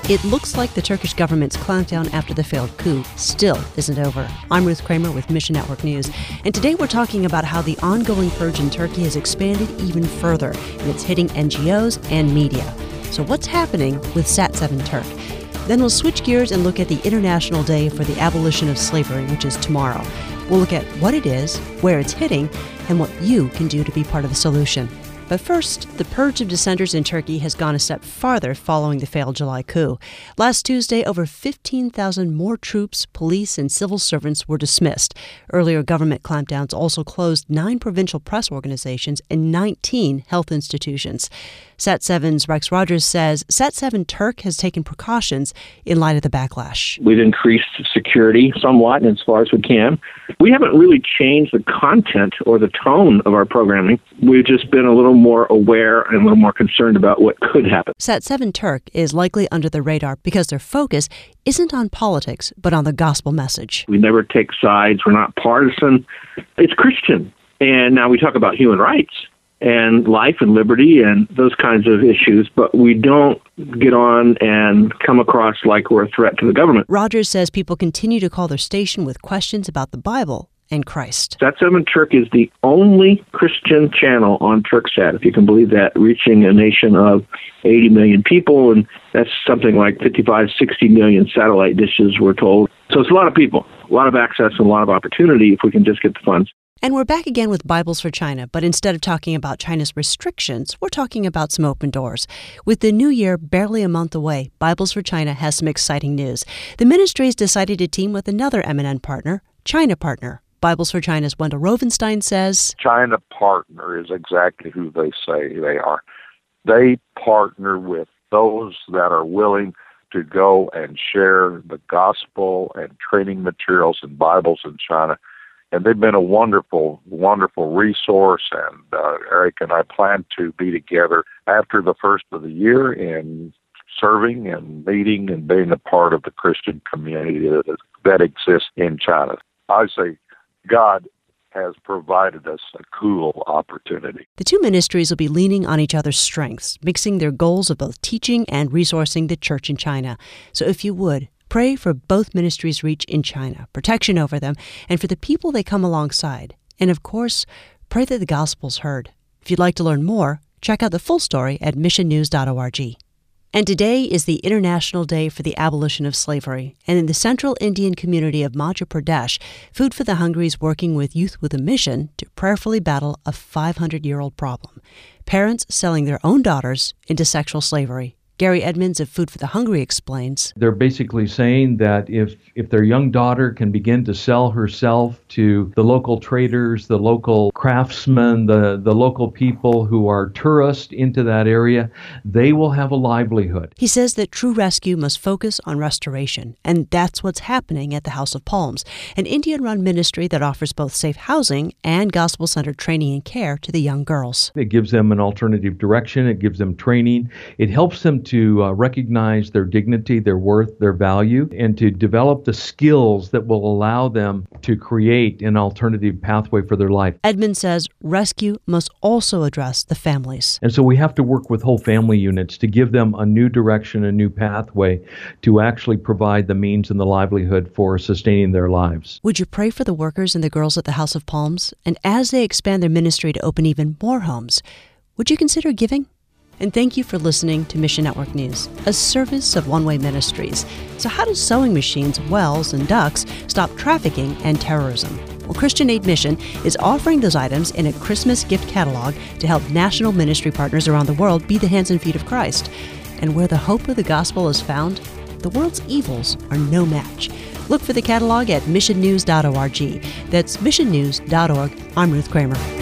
It looks like the Turkish government's clampdown after the failed coup still isn't over. I'm Ruth Kramer with Mission Network News, and today we're talking about how the ongoing purge in Turkey has expanded even further, and it's hitting NGOs and media. So what's happening with Sat7 Turk? Then we'll switch gears and look at the International Day for the Abolition of Slavery, which is tomorrow. We'll look at what it is, where it's hitting, and what you can do to be part of the solution. But first, the purge of dissenters in Turkey has gone a step farther following the failed July coup. Last Tuesday, over 15,000 more troops, police, and civil servants were dismissed. Earlier government clampdowns also closed 9 provincial press organizations and 19 health institutions. Sat7's Rex Rogers says Sat7 Turk has taken precautions in light of the backlash. We've increased security somewhat as far as we can. We haven't really changed the content or the tone of our programming. We've just been a little more aware and a little more concerned about what could happen. Sat7 Turk is likely under the radar because their focus isn't on politics, but on the gospel message. We never take sides. We're not partisan. It's Christian. And now we talk about human rights and life and liberty and those kinds of issues, but we don't get on and come across like we're a threat to the government. Rogers says people continue to call their station with questions about the Bible and Christ. Sat7 Turk is the only Christian channel on Turksat, if you can believe that, reaching a nation of 80 million people, and that's something like 55, 60 million satellite dishes, we're told. So it's a lot of people, a lot of access, and a lot of opportunity if we can just get the funds. And we're back again with Bibles for China, but instead of talking about China's restrictions, we're talking about some open doors. With the new year barely a month away, Bibles for China has some exciting news. The ministry's decided to team with another eminent partner, China Partner. Bibles for China's Wendell Rovenstein says, China Partner is exactly who they say they are. They partner with those that are willing to go and share the gospel and training materials and Bibles in China. And they've been a wonderful, wonderful resource. And Eric and I plan to be together after the first of the year in serving and meeting and being a part of the Christian community that exists in China. I say God has provided us a cool opportunity. The two ministries will be leaning on each other's strengths, mixing their goals of both teaching and resourcing the church in China. So if you would, pray for both ministries' reach in China, protection over them, and for the people they come alongside. And of course, pray that the gospel's heard. If you'd like to learn more, check out the full story at missionnews.org. And today is the International Day for the Abolition of Slavery. And in the central Indian community of Madhya Pradesh, Food for the Hungry is working with Youth with a Mission to prayerfully battle a 500-year-old problem: parents selling their own daughters into sexual slavery. Gary Edmonds of Food for the Hungry explains. They're basically saying that if their young daughter can begin to sell herself to the local traders, the local craftsmen, the local people who are tourists into that area, they will have a livelihood. He says that True Rescue must focus on restoration, and that's what's happening at the House of Palms, an Indian-run ministry that offers both safe housing and gospel-centered training and care to the young girls. It gives them an alternative direction. It gives them training. It helps them to recognize their dignity, their worth, their value, and to develop the skills that will allow them to create an alternative pathway for their life. Edmund says rescue must also address the families. And so we have to work with whole family units to give them a new direction, a new pathway to actually provide the means and the livelihood for sustaining their lives. Would you pray for the workers and the girls at the House of Palms? And as they expand their ministry to open even more homes, would you consider giving? And thank you for listening to Mission Network News, a service of One Way Ministries. So how do sewing machines, wells, and ducks stop trafficking and terrorism? Well, Christian Aid Mission is offering those items in a Christmas gift catalog to help national ministry partners around the world be the hands and feet of Christ. And where the hope of the gospel is found, the world's evils are no match. Look for the catalog at missionnews.org. That's missionnews.org. I'm Ruth Kramer.